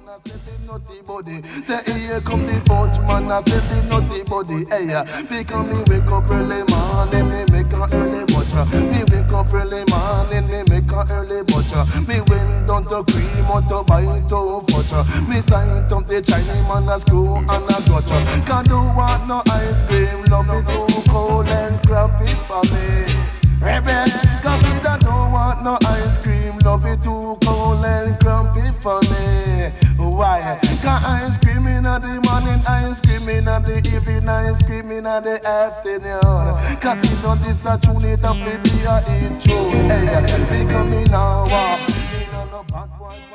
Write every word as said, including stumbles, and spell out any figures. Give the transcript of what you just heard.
man a say the nutty body. Say here come the fudge man a say the nutty body. Hey, because me wake up early morning, me make a early butcher. Me wake up early morning, me make a early butcher. Me went down to cream or to buy to butcher. Me signed up the Chinese man a screw and a gotcha. Can't do want no ice cream, love me too cold and crappy for me. Rebel, cause we don't want no ice cream, love it too cold and crumpy for me. Why? Cause ice cream in the morning, ice cream in the evening, ice cream in the afternoon. Cause you know this a tune it up, baby, I eat true. Hey, because me now walk, me on the back one.